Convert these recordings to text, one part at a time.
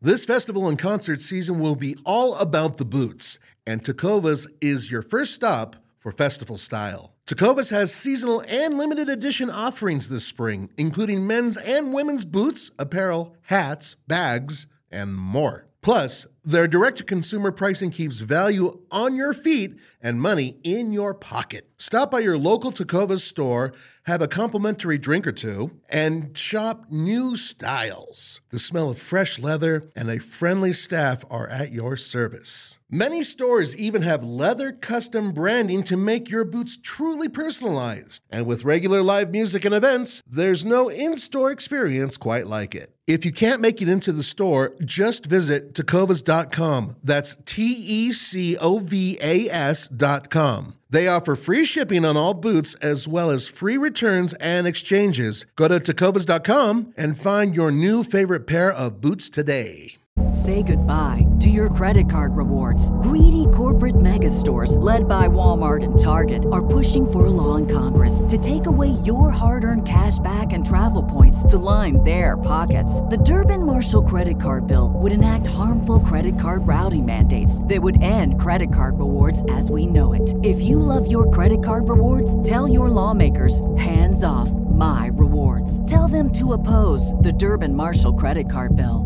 This festival and concert season will be all about the boots, and Tecovas is your first stop for festival style. Tecovas has seasonal and limited edition offerings this spring, including men's and women's boots, apparel, hats, bags, and more. Plus, their direct-to-consumer pricing keeps value on your feet and money in your pocket. Stop by your local Tecovas store, have a complimentary drink or two, and shop new styles. The smell of fresh leather and a friendly staff are at your service. Many stores even have leather custom branding to make your boots truly personalized. And with regular live music and events, there's no in-store experience quite like it. If you can't make it into the store, just visit tecovas.com. That's TECOVAS.com. They offer free shipping on all boots as well as free returns and exchanges. Go to tecovas.com and find your new favorite pair of boots today. Say goodbye to your credit card rewards. Greedy corporate mega stores, led by Walmart and Target, are pushing for a law in Congress to take away your hard-earned cash back and travel points to line their pockets. The Durbin-Marshall credit card bill would enact harmful credit card routing mandates that would end credit card rewards as we know it. If you love your credit card rewards, tell your lawmakers, hands off my rewards. Tell them to oppose the Durbin-Marshall credit card bill.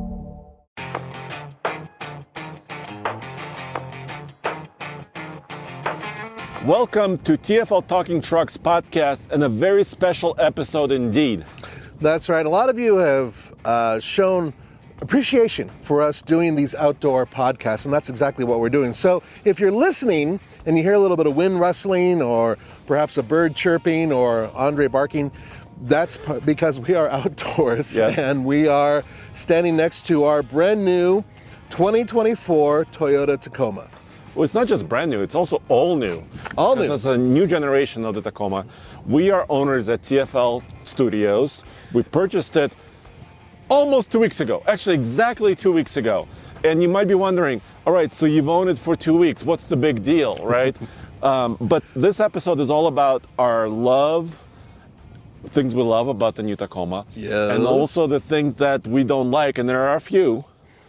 Welcome to TFL Talking Trucks podcast and a very special episode indeed. That's right. A lot of you have shown appreciation for us doing these outdoor podcasts, and that's exactly what we're doing. So if you're listening and you hear a little bit of wind rustling or perhaps a bird chirping or Andre barking, that's because we are outdoors. Yes. And we are standing next to our brand new 2024 Toyota Tacoma. Well, it's not just brand new, it's also all new. All new. It's a new generation of the Tacoma. We are owners at TFL Studios. We purchased it almost 2 weeks ago, actually exactly 2 weeks ago. And you might be wondering, all right, so you've owned it for 2 weeks, what's the big deal, right? But this episode is all about our love, things we love about the new Tacoma, and also the things that we don't like, and there are a few.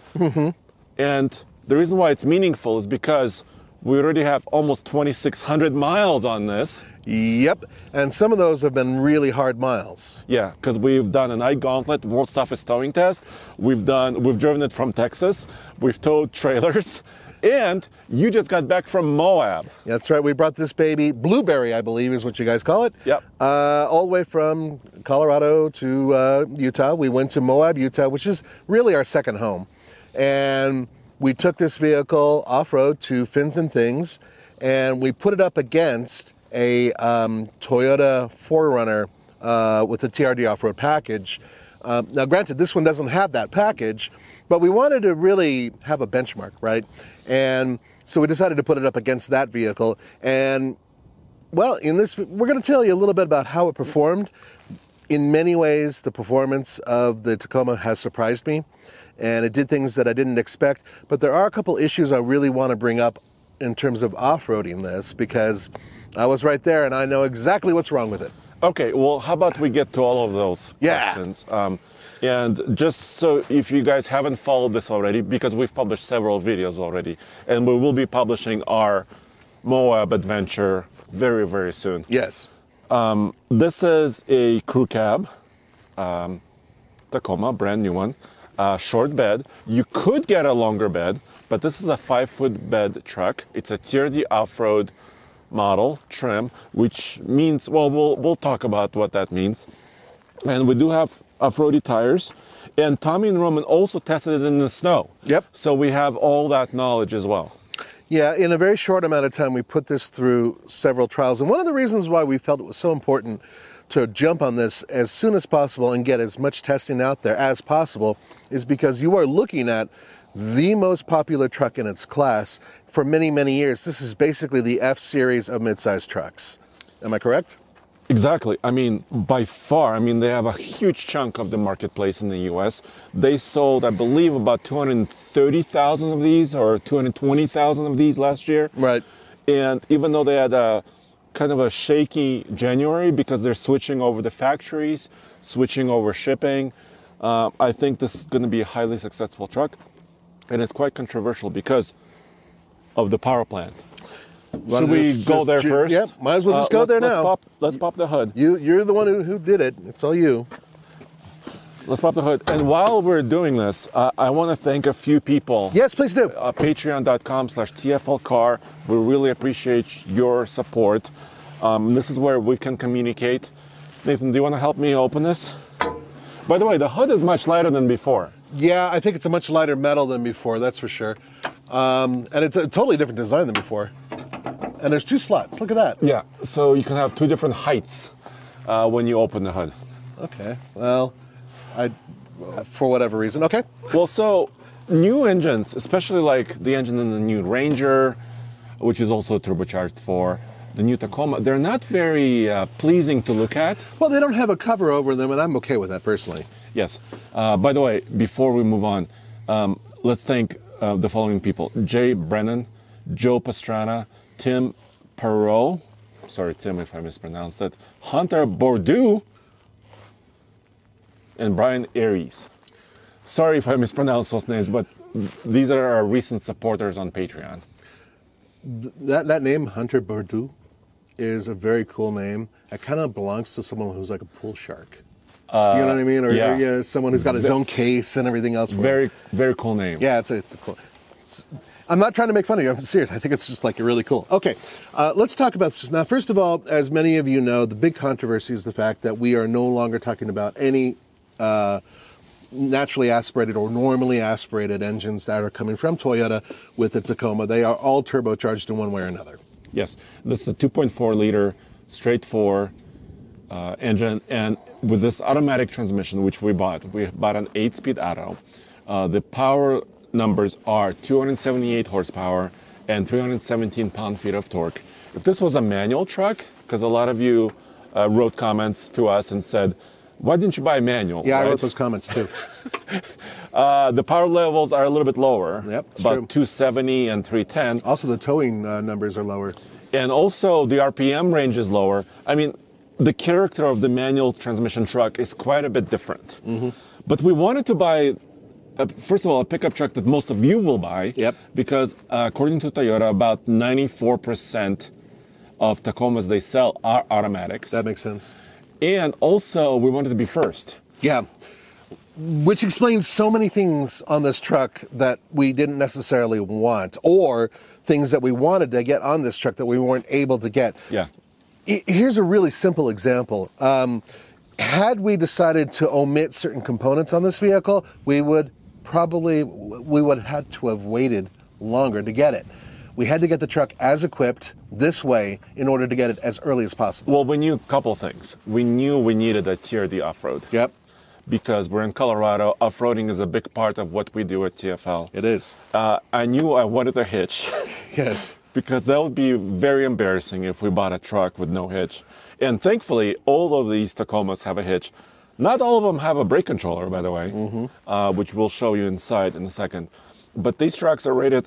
And the reason why it's meaningful is because we already have almost 2,600 miles on this. Yep, and some of those have been really hard miles. Yeah, because we've done a night gauntlet, world's toughest towing test. We've driven it from Texas. We've towed trailers. And you just got back from Moab. That's right. We brought this baby, Blueberry, I believe is what you guys call it. Yep. All the way from Colorado to Utah. We went to Moab, Utah, which is really our second home. And we took this vehicle off-road to Fins and Things, and we put it up against a Toyota 4Runner with a TRD off-road package. Now, granted, this one doesn't have that package, but we wanted to really have a benchmark, right? And so we decided to put it up against that vehicle. And, well, in this, we're going to tell you a little bit about how it performed. In many ways, the performance of the Tacoma has surprised me, and it did things that I didn't expect. But there are a couple issues I really want to bring up in terms of off-roading this, because I was right there and I know exactly what's wrong with it. Okay, well, how about we get to all of those questions? And just so if you guys haven't followed this already, because we've published several videos already, and we will be publishing our Moab adventure very, very soon. Yes. This is a crew cab, Tacoma, brand new one. Short bed. You could get a longer bed, but this is a 5-foot bed truck. It's a TRD off-road model trim, which means, well, we'll talk about what that means. And we do have off-roady tires. And Tommy and Roman also tested it in the snow. Yep. So we have all that knowledge as well. Yeah, in a very short amount of time, we put this through several trials. And one of the reasons why we felt it was so important to jump on this as soon as possible and get as much testing out there as possible is because you are looking at the most popular truck in its class for many, many years. This is basically the F-series of midsize trucks. Am I correct? Exactly. I mean, by far, they have a huge chunk of the marketplace in the U.S. They sold, I believe, about 230,000 of these or 220,000 of these last year. Right. And even though they had a kind of a shaky January because they're switching over the factories, switching over shipping, I think this is going to be a highly successful truck, and it's quite controversial because of the power plant. Should we go there first? Yeah, might as well just go there now. Let's pop the hood. You're the one who did it. It's all you. Let's pop the hood. And while we're doing this, I want to thank a few people. Yes, please do. Patreon.com/TFLcar. We really appreciate your support. This is where we can communicate. Nathan, do you want to help me open this? By the way, the hood is much lighter than before. Yeah, I think it's a much lighter metal than before, that's for sure. And it's a totally different design than before. And there's 2 slots. Look at that. Yeah, so you can have 2 different heights when you open the hood. Okay, well, for whatever reason. Okay. Well, so new engines, especially like the engine in the new Ranger, which is also turbocharged for the new Tacoma, they're not very pleasing to look at. Well, they don't have a cover over them, and I'm okay with that personally. Yes. By the way, before we move on, let's thank the following people: Jay Brennan, Joe Pastrana, Tim Perot, sorry Tim if I mispronounced it, Hunter Bordeaux, and Brian Aries. Sorry if I mispronounced those names, but these are our recent supporters on Patreon. That name, Hunter Bordeaux, is a very cool name. It kind of belongs to someone who's like a pool shark. You know what I mean? Or someone who's got his own case and everything else. Very cool name. Yeah, it's a cool. I'm not trying to make fun of you. I'm serious. I think it's just like really cool. Okay, let's talk about this. Now, first of all, as many of you know, the big controversy is the fact that we are no longer talking about any naturally aspirated or normally aspirated engines that are coming from Toyota with the Tacoma. They are all turbocharged in one way or another. Yes, this is a 2.4 liter straight 4 engine, and with this automatic transmission, which we bought an 8-speed auto. The power numbers are 278 horsepower and 317 pound-feet of torque. If this was a manual truck, because a lot of you wrote comments to us and said, why didn't you buy a manual? Yeah, right? I wrote those comments too. The power levels are a little bit lower. Yep, it's about true. 270 and 310. Also, the towing numbers are lower. And also, the RPM range is lower. I mean, the character of the manual transmission truck is quite a bit different. Mm-hmm. But we wanted to buy, first of all, a pickup truck that most of you will buy. Yep. Because according to Toyota, about 94% of Tacomas they sell are automatics. That makes sense. And also, we wanted to be first. Yeah. Which explains so many things on this truck that we didn't necessarily want, or things that we wanted to get on this truck that we weren't able to get. Yeah. Here's a really simple example. Had we decided to omit certain components on this vehicle, we would have had to have waited longer to get it. We had to get the truck as equipped this way in order to get it as early as possible. Well, we knew a couple things. We knew we needed a TRD off-road. Yep. Because we're in Colorado, off-roading is a big part of what we do at TFL. It is. I knew I wanted a hitch. Yes. Because that would be very embarrassing if we bought a truck with no hitch. And thankfully, all of these Tacomas have a hitch. Not all of them have a brake controller, by the way, which we'll show you inside in a second. But these trucks are rated,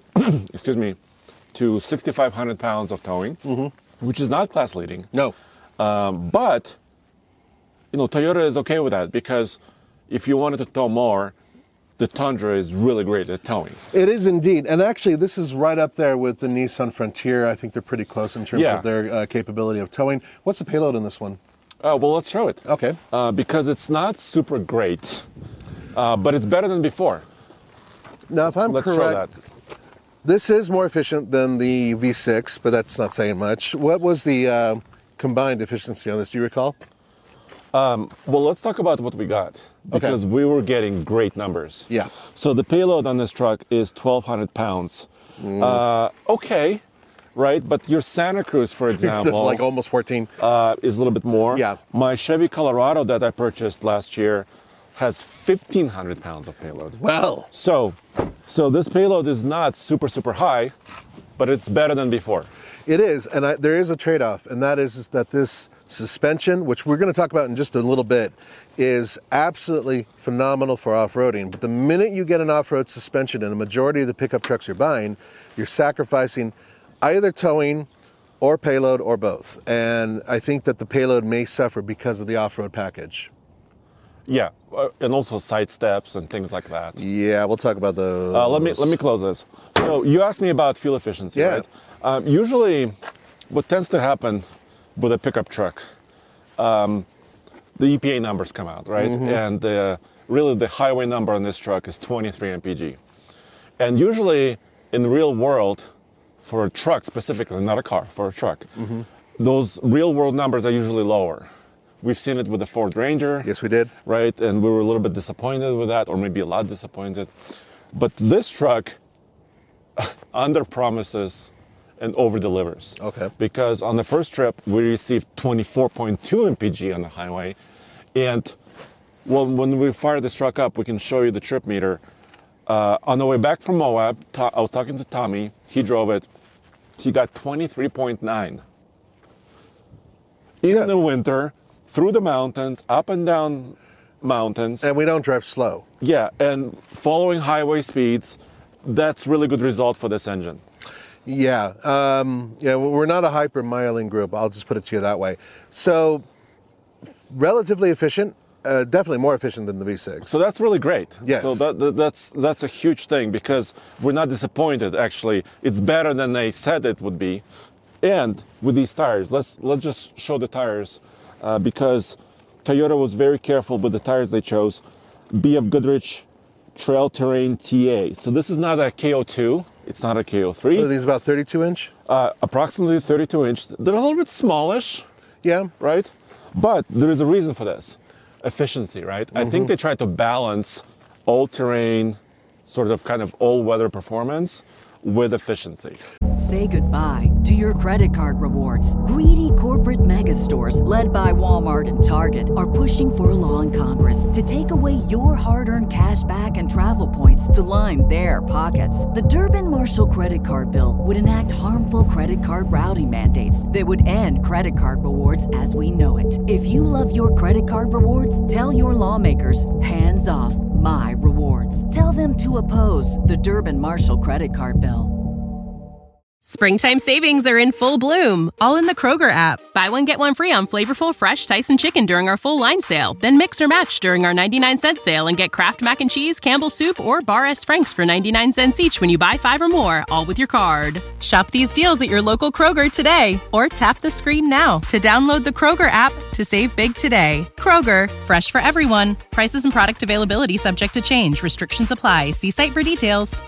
to 6,500 pounds of towing, which is not class leading. No. But, Toyota is okay with that because if you wanted to tow more, the Tundra is really great at towing. It is indeed. And actually, this is right up there with the Nissan Frontier. I think they're pretty close in terms of their capability of towing. What's the payload in this one? Well, let's show it. Okay. Because it's not super great, but it's better than before. Now, if I'm Let's correct, show that. this is more efficient than the V6, but that's not saying much. What was the combined efficiency on this? Do you recall? Well, let's talk about what we got. Because we were getting great numbers. Yeah. So the payload on this truck is 1,200 pounds. Okay, right? But your Santa Cruz, for example, That's like almost 14. is a little bit more. Yeah. My Chevy Colorado that I purchased last year has 1,500 pounds of payload. Well. So this payload is not super, super high, but it's better than before. It is, and there is a trade-off, and that is that this suspension, which we're going to talk about in just a little bit, is absolutely phenomenal for off-roading. But the minute you get an off-road suspension in a majority of the pickup trucks you're buying, you're sacrificing either towing or payload or both. And I think that the payload may suffer because of the off-road package. Yeah, and also side steps and things like that. Yeah, we'll talk about those. Let me close this. So you asked me about fuel efficiency, Yeah. right? Usually, what tends to happen with a pickup truck, the EPA numbers come out, right? And really the highway number on this truck is 23 mpg. And usually in the real world, for a truck specifically, not a car, for a truck, those real world numbers are usually lower. We've seen it with the Ford Ranger. Yes, we did. Right? And we were a little bit disappointed with that, or maybe a lot disappointed. But this truck under promises and over delivers. Okay. Because on the first trip, we received 24.2 mpg on the highway. And well, when we fire this truck up, we can show you the trip meter. On the way back from Moab, I was talking to Tommy. He drove it. He got 23.9. In the winter, through the mountains, up and down mountains. And we don't drive slow. Yeah, and following highway speeds, that's really good result for this engine. Yeah. We're not a hyper-miling group. I'll just put it to you that way. So, relatively efficient. Definitely more efficient than the V6. So that's really great. Yes. So that's a huge thing because we're not disappointed. Actually, it's better than they said it would be. And with these tires, let's just show the tires because Toyota was very careful with the tires they chose. BF Goodrich Trail Terrain TA. So this is not a KO2. It's not a KO3. Are these about 32 inch? Approximately 32 inch. They're a little bit smallish. Yeah. Right? But there is a reason for this. Efficiency, right? I think they try to balance all-terrain, sort of kind of all-weather performance with efficiency. Say goodbye to your credit card rewards. Greedy corporate mega stores, led by Walmart and Target, are pushing for a law in Congress to take away your hard-earned cash back and travel points to line their pockets. The Durbin-Marshall credit card bill would enact harmful credit card routing mandates that would end credit card rewards as we know it. If you love your credit card rewards, tell your lawmakers, hands off my rewards. Tell them to oppose the Durbin-Marshall credit card bill. Springtime savings are in full bloom, all in the Kroger app. Buy one, get one free on flavorful, fresh Tyson chicken during our full line sale. Then mix or match during our 99-cent sale and get Kraft Mac and Cheese, Campbell's Soup, or Bar S. Frank's for 99 cents each when you buy 5 or more, all with your card. Shop these deals at your local Kroger today, or tap the screen now to download the Kroger app to save big today. Kroger, fresh for everyone. Prices and product availability subject to change. Restrictions apply. See site for details.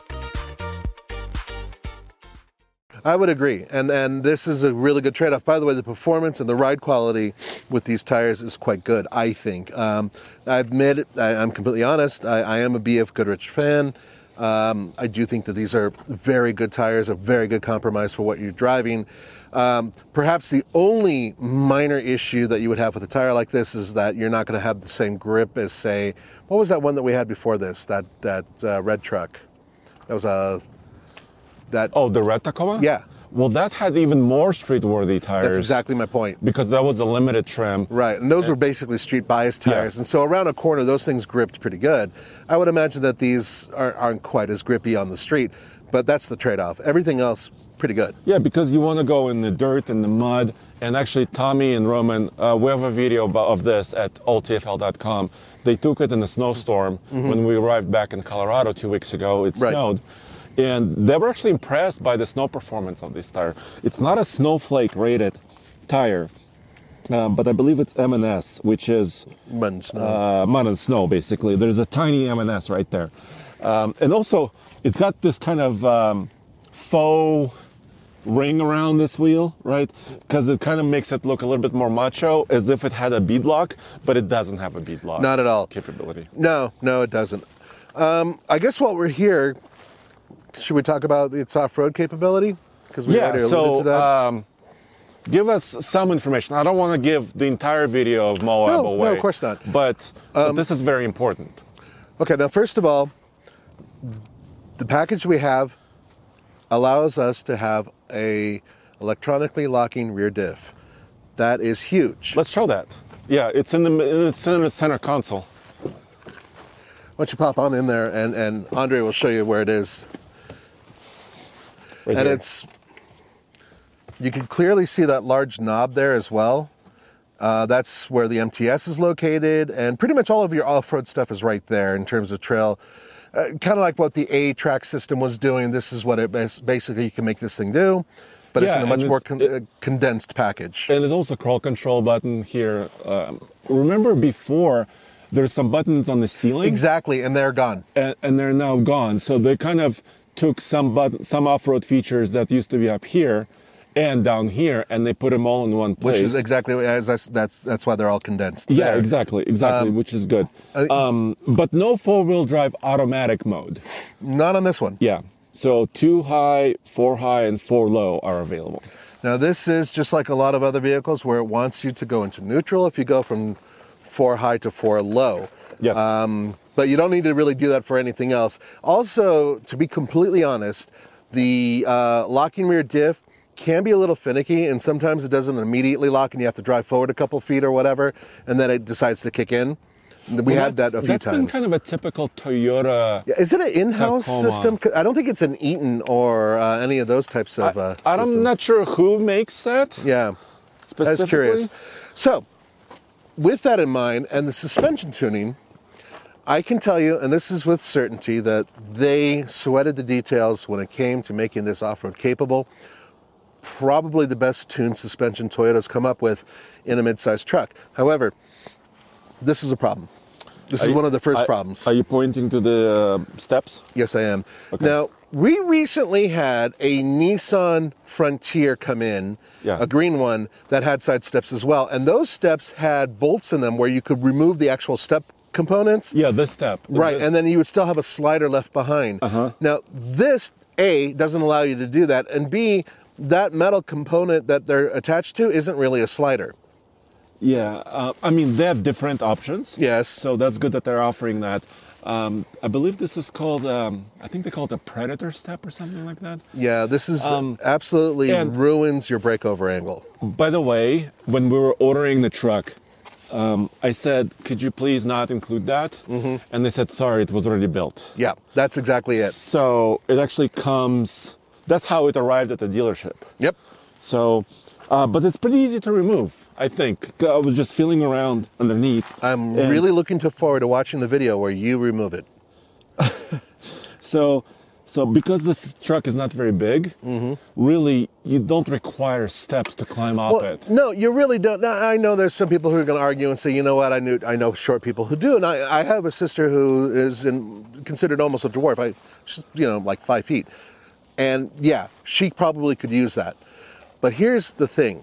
I would agree, and this is a really good trade-off. By the way, the performance and the ride quality with these tires is quite good, I think. I admit, I'm completely honest, I am a BF Goodrich fan. I do think that these are very good tires, a very good compromise for what you're driving. Perhaps the only minor issue that you would have with a tire like this is that you're not going to have the same grip as, say, what was that one that we had before this, that red truck? That was the red Tacoma? Yeah. Well, that had even more street-worthy tires. That's exactly my point. Because that was a limited trim. Right, and those were basically street-biased tires. Yeah. And so around a corner, those things gripped pretty good. I would imagine that these aren't quite as grippy on the street, but that's the trade-off. Everything else, pretty good. Yeah, because you want to go in the dirt, in the mud. And actually, Tommy and Roman, we have a video of this at alltfl.com. They took it in a snowstorm when we arrived back in Colorado 2 weeks ago. It snowed. And they were actually impressed by the snow performance of this tire. It's not a Snowflake rated tire, but I believe it's M&S, which is mud and snow. Mud and snow, basically. There's a tiny M&S right there. And also, it's got this kind of faux ring around this wheel, right? Because it kind of makes it look a little bit more macho, as if it had a bead lock, but it doesn't have a bead lock. Not at all. Capability. No, it doesn't. I guess while we're here, should we talk about its off-road capability? Because we already alluded to that. Give us some information. I don't want to give the entire video of Moab away. No, of course not. But this is very important. Okay, now first of all, the package we have allows us to have a electronically locking rear diff. That is huge. Let's show that. Yeah, it's in the center console. Why don't you pop on in there, and Andre will show you where it is. Right and here. you can clearly see that large knob there as well. That's where the MTS is located, and pretty much all of your off-road stuff is right there in terms of trail. Kind of like what the A-Track system was doing. This is what it basically you can make this thing do, but it's in a much more condensed package. And there's also a crawl control button here. Remember before, there's some buttons on the ceiling? Exactly, and they're gone. And they're now gone. So they kind of took some off-road features that used to be up here and down here, and they put them all in one place. Which is exactly that's why they're all condensed. Yeah, there. exactly, which is good. But no four-wheel drive automatic mode. Not on this one. Yeah. So 2 high, 4 high, and 4 low are available. Now this is just like a lot of other vehicles where it wants you to go into neutral if you go from 4 high to 4 low. Yes. But you don't need to really do that for anything else. Also, to be completely honest, the locking rear diff can be a little finicky, and sometimes it doesn't immediately lock and you have to drive forward a couple feet or whatever, and then it decides to kick in. We had that a few times. That's been kind of a typical Toyota. Yeah, is it an in-house Tacoma system? I don't think it's an Eaton or any of those types of systems. I'm not sure who makes that. Yeah, that's curious. So, with that in mind, and the suspension tuning, I can tell you, and this is with certainty, that they sweated the details when it came to making this off-road capable. Probably the best tuned suspension Toyota's come up with in a mid-sized truck. However, this is a problem. This is one of the first problems. Are you pointing to the steps? Yes, I am. Okay. Now, we recently had a Nissan Frontier come in, a green one, that had side steps as well. And those steps had bolts in them where you could remove the actual step components. Yeah, this step. Right, and then you would still have a slider left behind. Now, this, A, doesn't allow you to do that, and B, that metal component that they're attached to isn't really a slider. Yeah, I mean, they have different options. Yes. So that's good that they're offering that. I believe this is called, I think they call it a Predator step or something like that. Yeah, this is absolutely ruins your breakover angle. By the way, when we were ordering the truck, I said, could you please not include that? And they said, sorry, it was already built. Yeah, that's exactly it. So it actually comes, that's how it arrived at the dealership. Yep. So, but it's pretty easy to remove, I think. I was just feeling around underneath. I'm really looking forward to watching the video where you remove it. So because this truck is not very big, really, you don't require steps to climb up it. No, you really don't. Now, I know there's some people who are going to argue and say, you know what, I know short people who do. And I have a sister who is considered almost a dwarf. She's, like 5 feet. And yeah, she probably could use that. But here's the thing.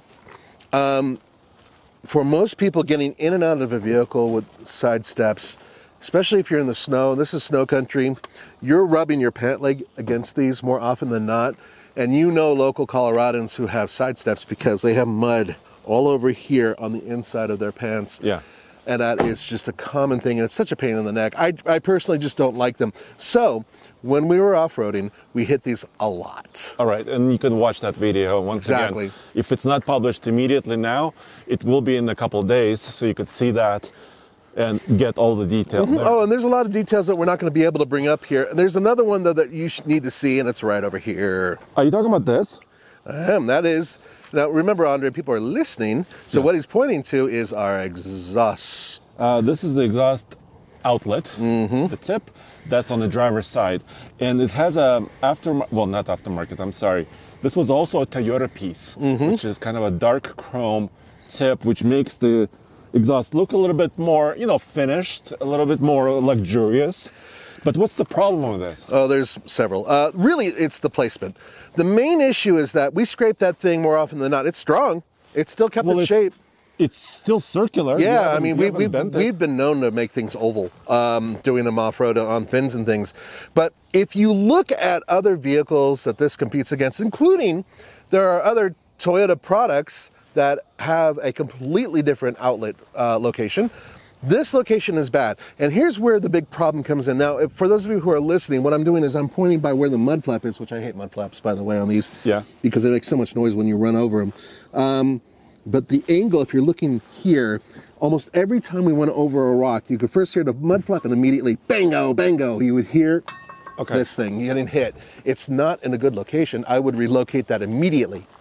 For most people getting in and out of a vehicle with side steps, especially if you're in the snow, this is snow country, you're rubbing your pant leg against these more often than not. And you know local Coloradans who have side steps because they have mud all over here on the inside of their pants. Yeah. And that is just a common thing, and it's such a pain in the neck. I personally just don't like them. So when we were off-roading, we hit these a lot. All right, and you can watch that video once again. If it's not published immediately now, it will be in a couple of days, so you could see that and get all the details. Oh, and there's a lot of details that we're not going to be able to bring up here. There's another one, though, that you need to see, and it's right over here. Are you talking about this? That is. Now, remember, Andre, people are listening, so what he's pointing to is our exhaust. This is the exhaust outlet, the tip. That's on the driver's side. And it has a not aftermarket, I'm sorry. This was also a Toyota piece, which is kind of a dark chrome tip, which makes the exhaust look a little bit more, finished, a little bit more luxurious. But what's the problem with this? Oh, there's several. Really, it's the placement. The main issue is that we scrape that thing more often than not. It's strong. It's still kept its shape. It's still circular. Yeah, I mean, we've been known to make things oval, doing them off-road on fins and things. But if you look at other vehicles that this competes against, including there are other Toyota products that have a completely different outlet location. This location is bad. And here's where the big problem comes in. Now, for those of you who are listening, what I'm doing is I'm pointing by where the mud flap is, which I hate mud flaps, by the way, on these. Yeah. Because they make so much noise when you run over them. But the angle, if you're looking here, almost every time we went over a rock, you could first hear the mud flap and immediately, bango, bango, you would hear this thing getting hit. It's not in a good location. I would relocate that immediately.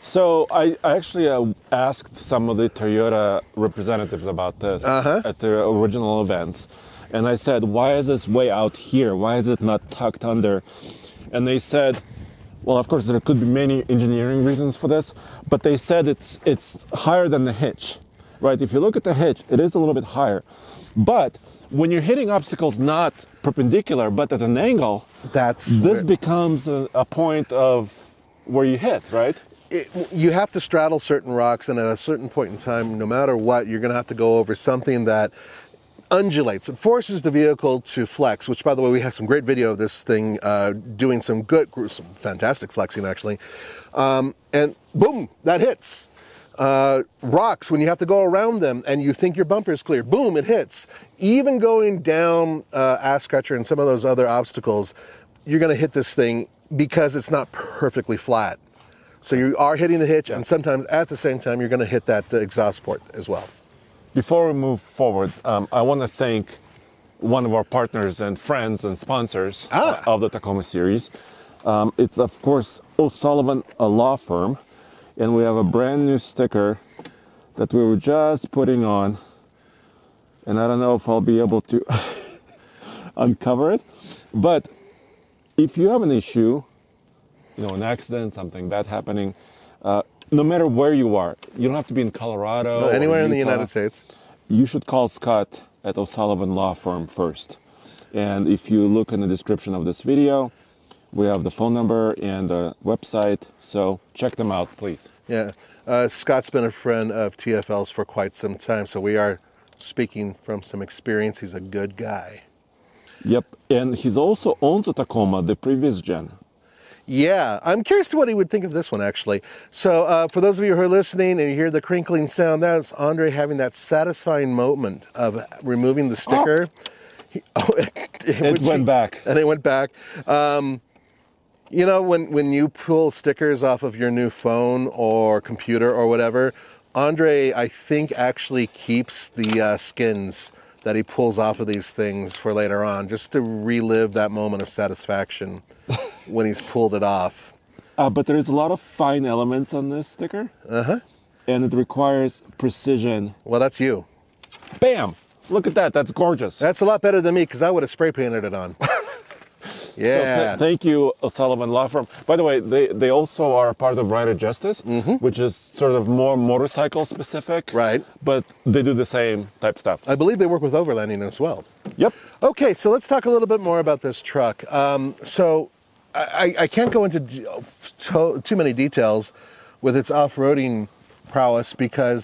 So I actually asked some of the Toyota representatives about this at the original events. And I said, why is this way out here? Why is it not tucked under? And they said, well, of course, there could be many engineering reasons for this, but they said it's higher than the hitch, right? If you look at the hitch, it is a little bit higher. But when you're hitting obstacles not perpendicular, but at an angle, this becomes a point of where you hit, right? You have to straddle certain rocks, and at a certain point in time, no matter what, you're going to have to go over something that undulates. It forces the vehicle to flex, which, by the way, we have some great video of this thing doing some fantastic flexing, actually. And boom, that hits. Rocks, when you have to go around them and you think your bumper is clear, boom, it hits. Even going down Ass Scratcher and some of those other obstacles, you're going to hit this thing because it's not perfectly flat. So you are hitting the hitch, and sometimes at the same time, you're going to hit that exhaust port as well. Before we move forward, I want to thank one of our partners and friends and sponsors of the Tacoma series. It's, of course, O'Sullivan, a law firm. And we have a brand new sticker that we were just putting on. And I don't know if I'll be able to uncover it. But if you have an issue, an accident, something bad happening, no matter where you are, you don't have to be in Colorado. Anywhere in the United States. You should call Scott at O'Sullivan Law Firm first. And if you look in the description of this video, we have the phone number and the website, so check them out, please. Yeah, Scott's been a friend of TFL's for quite some time, so we are speaking from some experience. He's a good guy. Yep, and he's also owns a Tacoma, the previous gen. Yeah, I'm curious to what he would think of this one, actually. So for those of you who are listening and you hear the crinkling sound, that's Andre having that satisfying moment of removing the sticker. It went back. And it went back. When you pull stickers off of your new phone or computer or whatever, Andre, I think, actually keeps the skins that he pulls off of these things for later on, just to relive that moment of satisfaction when he's pulled it off. But there's a lot of fine elements on this sticker. And it requires precision. Well, that's you. Bam! Look at that. That's gorgeous. That's a lot better than me, because I would have spray painted it on. Yeah. So thank you, O'Sullivan Law Firm. By the way, they also are part of Rider Justice, which is sort of more motorcycle specific. Right. But they do the same type stuff. I believe they work with overlanding as well. Yep. Okay, so let's talk a little bit more about this truck. So I can't go into too many details with its off-roading prowess, because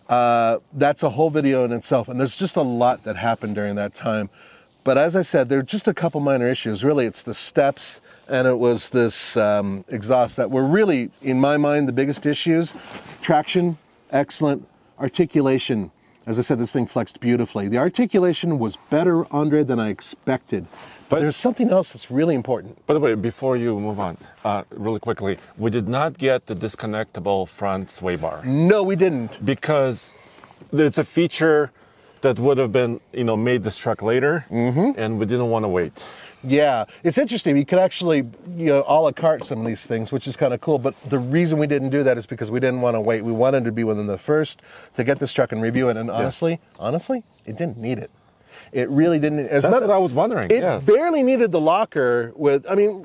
that's a whole video in itself, and there's just a lot that happened during that time. But as I said, there are just a couple minor issues. Really, it's the steps, and it was this exhaust that were really, in my mind, the biggest issues. Traction, excellent. Articulation, as I said, this thing flexed beautifully. The articulation was better, Andre, than I expected. But there's something else that's really important. By the way, before you move on, really quickly, we did not get the disconnectable front sway bar. No, we didn't. Because it's a feature that would have been, made this truck later, and we didn't want to wait. Yeah, it's interesting. You could actually, a la carte some of these things, which is kind of cool. But the reason we didn't do that is because we didn't want to wait. We wanted to be within the first to get this truck and review it. And honestly, it didn't need it. It really didn't. That's what I was wondering. It barely needed the locker. With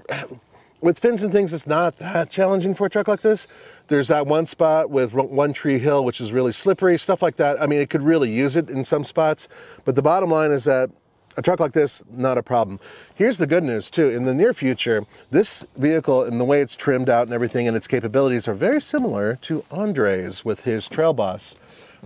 fins and things, it's not that challenging for a truck like this. There's that one spot with One Tree Hill, which is really slippery, stuff like that. It could really use it in some spots. But the bottom line is that a truck like this, not a problem. Here's the good news, too. In the near future, this vehicle and the way it's trimmed out and everything and its capabilities are very similar to Andre's with his Trail Boss.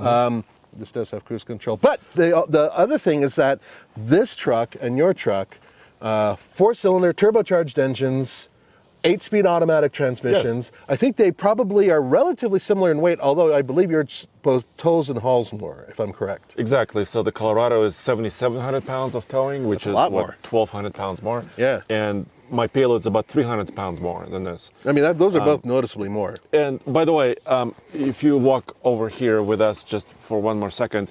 This does have cruise control. But the other thing is that this truck and your truck, 4-cylinder turbocharged engines, 8-speed automatic transmissions. Yes. I think they probably are relatively similar in weight, although I believe yours both tows and hauls more, if I'm correct. Exactly. So the Colorado is 7,700 pounds of towing, which is a lot more. 1,200 pounds more. Yeah. And my payload's about 300 pounds more than this. Those are both noticeably more. And by the way, if you walk over here with us just for one more second,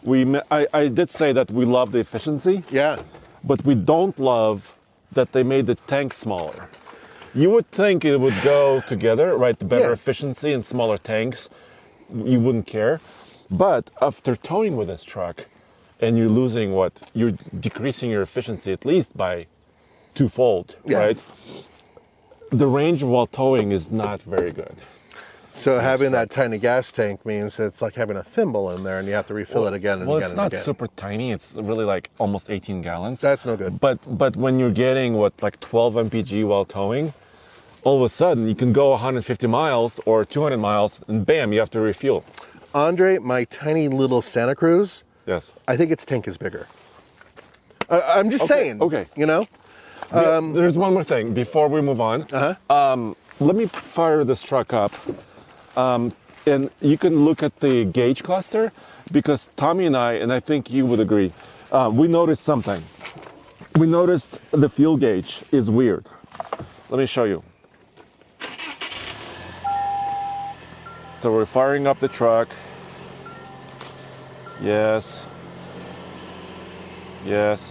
I did say that we love the efficiency. Yeah. But we don't love that they made the tank smaller. You would think it would go together, right? The better Yeah. efficiency and smaller tanks, you wouldn't care. But after towing with this truck, and you're losing you're decreasing your efficiency at least by twofold, Yeah. right? The range while towing is not very good. So having that tiny gas tank means it's like having a thimble in there and you have to refill it again and Well, again it's and not again. super tiny. It's really like almost 18 gallons. That's no good. But when you're getting like 12 mpg while towing, all of a sudden you can go 150 miles or 200 miles and bam, you have to refuel. Andre, my tiny little Santa Cruz, Yes. I think its tank is bigger. I'm just saying. okay. You know? There's one more thing before we move on. Let me fire this truck up. And you can look at the gauge cluster because Tommy and I think you would agree, we noticed something. We noticed the fuel gauge is weird. Let me show you. So we're firing up the truck. Yes. Yes.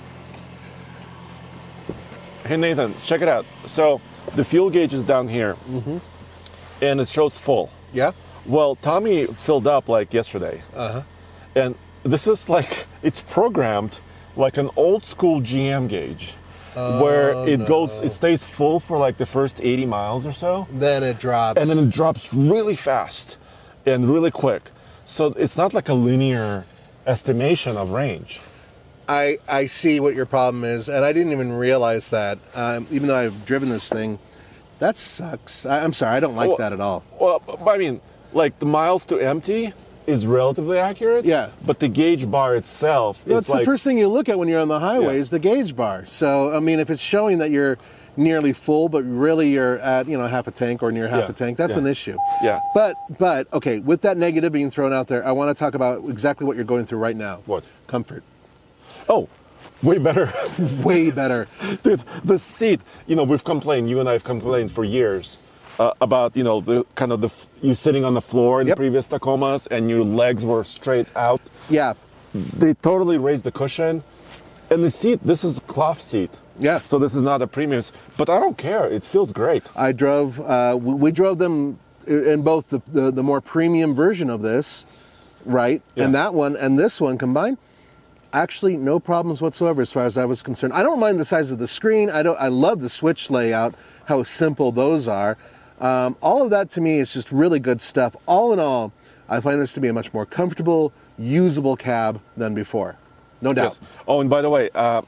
Hey Nathan, check it out. So the fuel gauge is down here. And it shows full. Yeah? Well, Tommy filled up like yesterday. And this is like, it's programmed like an old school GM gauge where it stays full for like the first 80 miles or so. Then it drops. And then it drops really fast and really quick. So it's not like a linear estimation of range. I see what your problem is, and I didn't even realize that. Even though I've driven this thing, that sucks. I'm sorry, I don't like that at all. Well, I mean, like the miles to empty is relatively accurate. Yeah. But the gauge bar itself is That's the first thing you look at when you're on the highway is the gauge bar. So, I mean, if it's showing that you're nearly full, but really you're at, half a tank or near half a tank, that's an issue. Yeah. But, okay, with that negative being thrown out there, I want to talk about exactly what you're going through right now. What? Comfort. Oh, way better. Way better. Dude, the seat, we've complained, you and I have complained for years about, the kind of you sitting on the floor in the previous Tacomas and your legs were straight out. Yeah. They totally raised the cushion. And the seat, this is a cloth seat. Yeah. So this is not a premium, but I don't care. It feels great. I drove, we drove them in both the more premium version of this, right? Yeah. And that one and this one combined. Actually, no problems whatsoever as far as I was concerned. I don't mind the size of the screen. I love the switch layout, how simple those are. All of that to me is just really good stuff. All in all, I find this to be a much more comfortable, usable cab than before. No doubt. Yes. Oh, and by the way,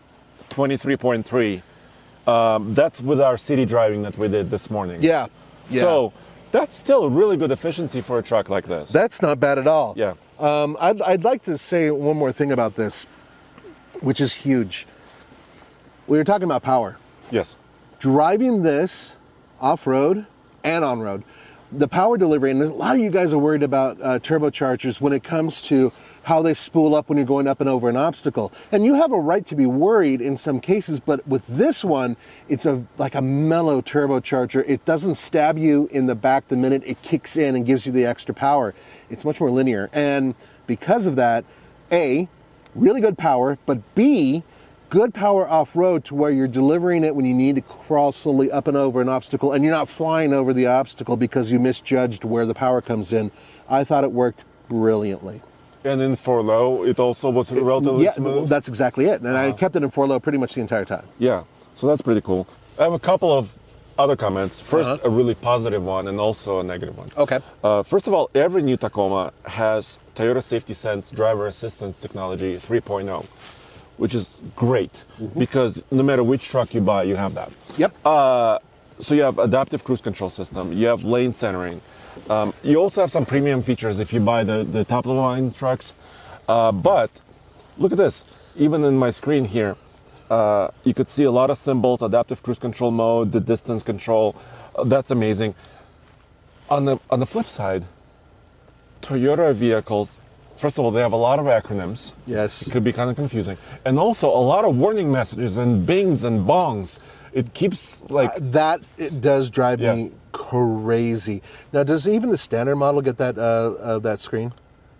23.3, that's with our city driving that we did this morning. Yeah. So that's still really good efficiency for a truck like this. That's not bad at all. Yeah. I'd like to say one more thing about this, which is huge. We were talking about power. Yes. Driving this off-road and on-road, the power delivery, and a lot of you guys are worried about turbochargers when it comes to how they spool up when you're going up and over an obstacle. And you have a right to be worried in some cases, but with this one, it's like a mellow turbocharger. It doesn't stab you in the back the minute it kicks in and gives you the extra power. It's much more linear. And because of that, A, really good power, but B, good power off-road to where you're delivering it when you need to crawl slowly up and over an obstacle and you're not flying over the obstacle because you misjudged where the power comes in. I thought it worked brilliantly. And in 4Low, it also was relatively smooth. That's exactly it. And I kept it in 4Low pretty much the entire time. Yeah, so that's pretty cool. I have a couple of other comments. First, a really positive one and also a negative one. Okay. First of all, every new Tacoma has Toyota Safety Sense driver assistance technology 3.0, which is great because no matter which truck you buy, you have that. Yep. So you have adaptive cruise control system, you have lane centering. You also have some premium features if you buy the top of the line trucks. But look at this. Even in my screen here, you could see a lot of symbols, adaptive cruise control mode, the distance control. That's amazing. On the flip side, Toyota vehicles, first of all, they have a lot of acronyms. Yes. It could be kind of confusing. And also a lot of warning messages and bings and bongs. It keeps like... it does drive me crazy. Now, does even the standard model get that screen?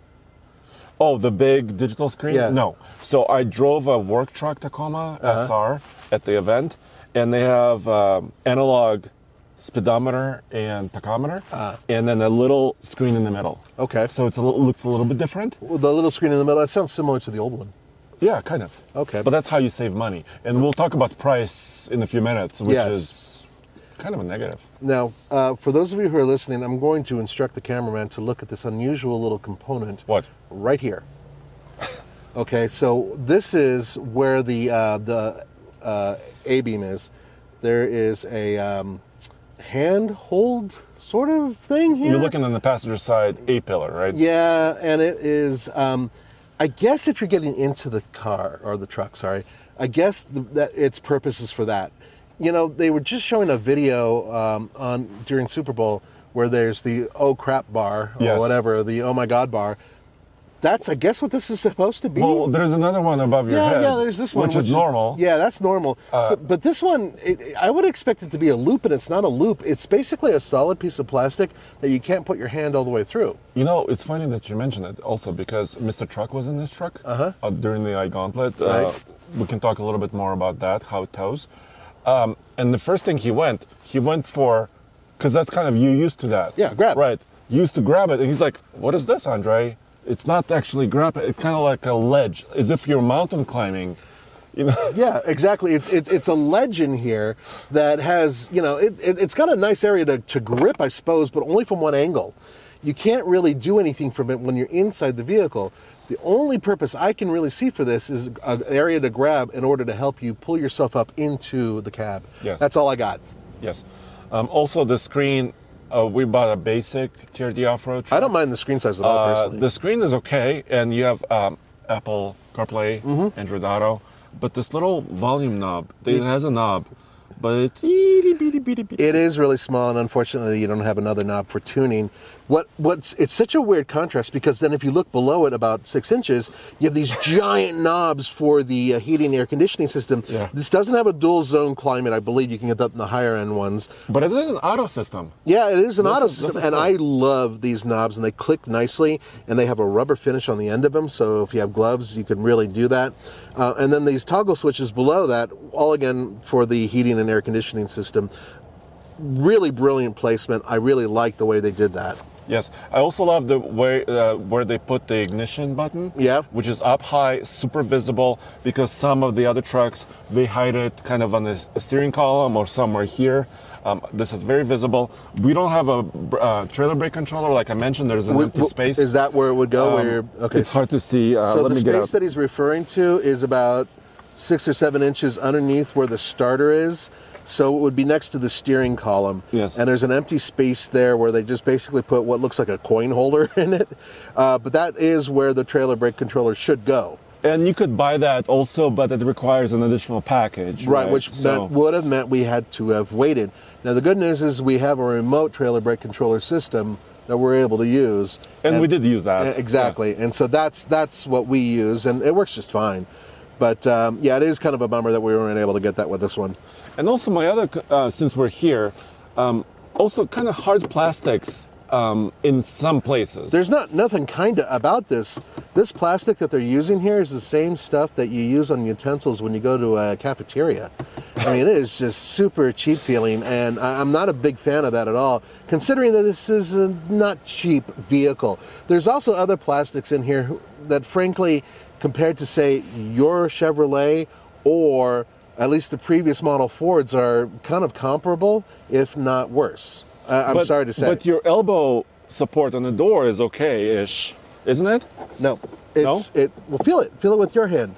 Oh, the big digital screen? Yeah. No. So I drove a work truck Tacoma SR at the event, and they have analog speedometer and tachometer, and then a little screen in the middle. Okay. So it looks a little bit different. Well, the little screen in the middle, that sounds similar to the old one. Yeah, kind of. Okay. But that's how you save money. And we'll talk about price in a few minutes, which Yes. is kind of a negative. Now, for those of you who are listening, I'm going to instruct the cameraman to look at this unusual little component. What? Right here. Okay, so this is where the A-beam is. There is a handhold sort of thing here. You're looking on the passenger side A-pillar, right? Yeah, and it is, I guess if you're getting into the car, or the truck, sorry, I guess that its purpose is for that. You know, they were just showing a video during Super Bowl where there's the oh crap bar, or Yes. whatever, the oh my god bar. That's, I guess, what this is supposed to be. Well, there's another one above your head. Yeah, there's this one. Which is normal. Yeah, that's normal. But this one, I would expect it to be a loop, and it's not a loop. It's basically a solid piece of plastic that you can't put your hand all the way through. You know, it's funny that you mention it also because Mr. Truck was in this truck during the iGauntlet. Right. We can talk a little bit more about that, how it tows. And the first thing he went for, because that's kind of, you used to that. Yeah, grab. Right. You used to grab it. And he's like, what is this, Andre? It's not actually grab it. It's kind of like a ledge, as if you're mountain climbing. You know? Yeah, exactly. It's a ledge in here that has, you know, it's got a nice area to grip, I suppose, but only from one angle. You can't really do anything from it when you're inside the vehicle. The only purpose I can really see for this is an area to grab in order to help you pull yourself up into the cab. Yes. That's all I got. Yes. Also, the screen, we bought a basic TRD off-road truck. I don't mind the screen size at all, personally. The screen is okay, and you have Apple CarPlay, Android Auto, but this little volume knob, it has a knob, but it's It is really small, and unfortunately, you don't have another knob for tuning. It's such a weird contrast, because then if you look below it about 6 inches, you have these giant knobs for the heating and air conditioning system. Yeah. This doesn't have a dual zone climate. I believe you can get that in the higher end ones. But it is an auto system. Yeah, it is an auto This is system, fun. and I love these knobs, and they click nicely, and they have a rubber finish on the end of them, so if you have gloves, you can really do that. And then these toggle switches below that, all again for the heating and air conditioning system. Really brilliant placement. I really like the way they did that. Yes, I also love the way where they put the ignition button. Yeah. Which is up high, super visible, because some of the other trucks, they hide it kind of on the steering column or somewhere here. This is very visible. We don't have a trailer brake controller, like I mentioned. There's an empty space. Is that where it would go? Okay. It's hard to see. So let the me get space out. that he's referring to is about 6 or 7 inches underneath where the starter is. So it would be next to the steering column. Yes. And there's an empty space there where they just basically put what looks like a coin holder in it. But that is where the trailer brake controller should go. And you could buy that also, but it requires an additional package. Right, which would have meant we had to have waited. Now the good news is we have a remote trailer brake controller system that we're able to use. And we did use that. Exactly. Yeah. And so that's what we use, and it works just fine. But yeah, it is kind of a bummer that we weren't able to get that with this one. And also my other, since we're here, also kind of hard plastics in some places. There's nothing kind of about this. This plastic that they're using here is the same stuff that you use on utensils when you go to a cafeteria. I mean, it is just super cheap feeling, and I'm not a big fan of that at all, considering that this is a not cheap vehicle. There's also other plastics in here that, frankly, compared to, say, your Chevrolet or at least the previous model Fords, are kind of comparable, if not worse. I'm sorry to say. But your elbow support on the door is okay-ish, isn't it? No. Well, feel it. Feel it with your hand.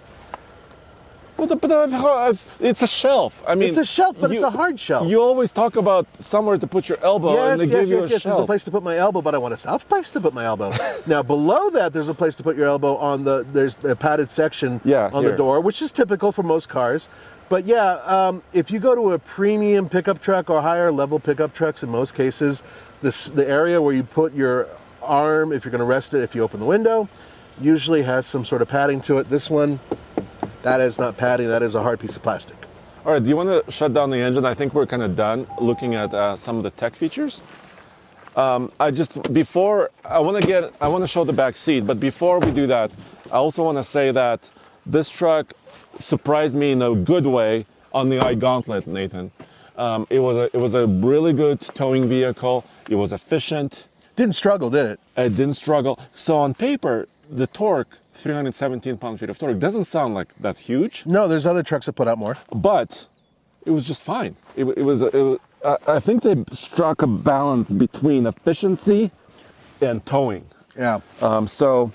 Well, it's a shelf. I mean, it's a shelf, but it's a hard shelf. You always talk about somewhere to put your elbow, and they give you a shelf. There's a place to put my elbow, but I want a soft place to put my elbow. Now, below that, there's a place to put your elbow there's a padded section on the door, which is typical for most cars. But yeah, if you go to a premium pickup truck or higher level pickup trucks, in most cases, the area where you put your arm, if you're going to rest it, if you open the window, usually has some sort of padding to it. This one, that is not padding, that is a hard piece of plastic. All right, do you want to shut down the engine? I think we're kind of done looking at some of the tech features. I want to show the back seat, but before we do that, I also want to say that this truck surprised me in a good way on the iGauntlet, Nathan. It was a really good towing vehicle. It was efficient. Didn't struggle, did it? It didn't struggle. So on paper, the torque, 317 pound-feet of torque, doesn't sound like that huge. No, there's other trucks that put out more. But it was just fine. I think they struck a balance between efficiency and towing. Yeah. So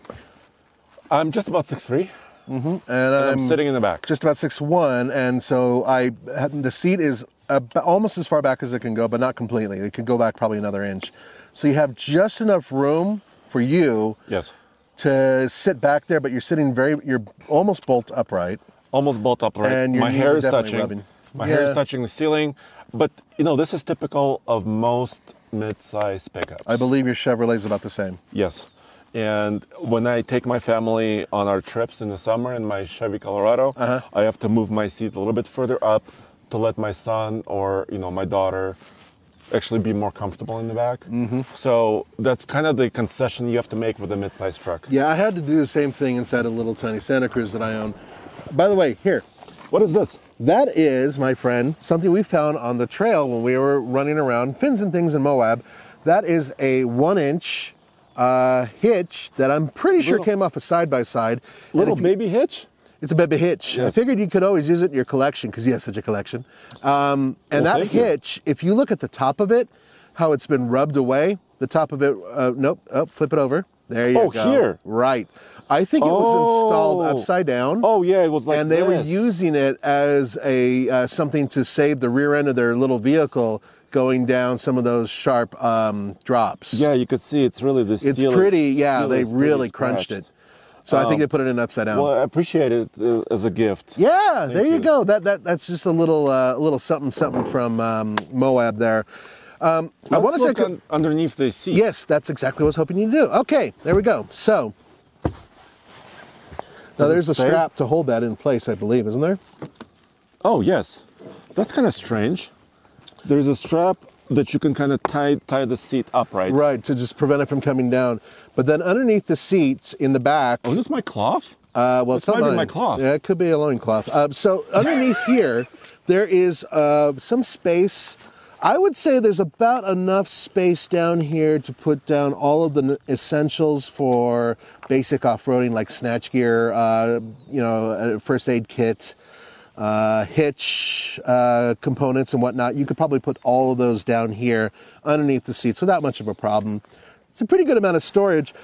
I'm just about 6'3", And I'm sitting in the back. just about 6'1", and so the seat is almost as far back as it can go, but not completely. It could go back probably another inch. So you have just enough room for you Yes. to sit back there, but you're almost bolt upright. Almost bolt upright. And your my knees hair are is definitely touching. rubbing. My hair Yeah. is touching the ceiling. But, this is typical of most mid-size pickups. I believe your Chevrolet's about the same. Yes. And when I take my family on our trips in the summer in my Chevy Colorado, I have to move my seat a little bit further up to let my son or, my daughter actually be more comfortable in the back. Mm-hmm. So that's kind of the concession you have to make with a mid-size truck. Yeah, I had to do the same thing inside a little tiny Santa Cruz that I own. By the way, here. What is this? That is, my friend, something we found on the trail when we were running around, fins and things in Moab. That is a 1-inch hitch that I'm pretty sure came off a side-by-side. Little baby hitch? It's a baby hitch. Yes. I figured you could always use it in your collection because you have such a collection. And that thank you. hitch, if you look at the top of it, how it's been rubbed away, the top of it, flip it over. There you go. Oh, here. Right. I think it was installed upside down. Oh, yeah, it was like and they were this. using it as a something to save the rear end of their little vehicle going down some of those sharp drops. Yeah, you could see it's really the steel. It's pretty, yeah, steel they is really pretty crunched scratched. it. So I think they put it in upside down. Well, I appreciate it as a gift. Yeah, Thank there you you. go. That's just a little something from Moab there. I want to Let's say look underneath the seat. yes, that's exactly what I was hoping you'd do. Okay, there we go. So now there's a stay? strap to hold that in place, I believe, isn't there? Oh, yes. That's kind of strange. There's a strap that you can kind of tie the seat upright. Right, to just prevent it from coming down. But then underneath the seats in the back, Oh, is this my cloth? well, it's not might be mine. my cloth. Yeah, it could be a loincloth. So underneath here, there is some space. I would say there's about enough space down here to put down all of the essentials for basic off-roading, like snatch gear, a first aid kit, hitch components and whatnot. You could probably put all of those down here underneath the seats without much of a problem. It's a pretty good amount of storage.